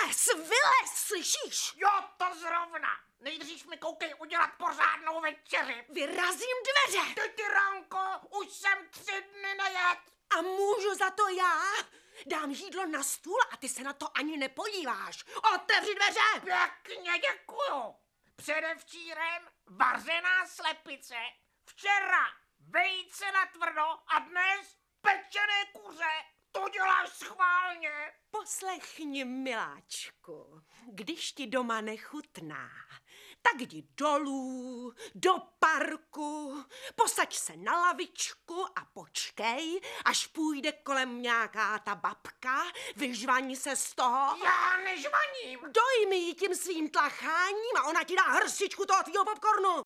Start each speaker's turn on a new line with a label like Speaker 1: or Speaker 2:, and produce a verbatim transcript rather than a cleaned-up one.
Speaker 1: Vylez, vylez, slyšíš?
Speaker 2: Jo, to zrovna. Nejdřív mi koukej udělat pořádnou večeři.
Speaker 1: Vyrazím dveře.
Speaker 2: Ty tyranko, už jsem tři dny nejet.
Speaker 1: A můžu za to já? Dám jídlo na stůl a ty se na to ani nepodíváš. Otevři dveře!
Speaker 2: Pěkně děkuju. Předevčírem vařená slepice, včera vejce na tvrdo a dnes pečené kuře. To děláš schválně.
Speaker 1: Poslechni, miláčku, když ti doma nechutná, tak jdi dolů, do parku, posaď se na lavičku a počkej, až půjde kolem nějaká ta babka, vyžvaní se z toho.
Speaker 2: Já nežvaním.
Speaker 1: Dojmi ji tím svým tlacháním a ona ti dá hrstičku toho tvýho popcornu.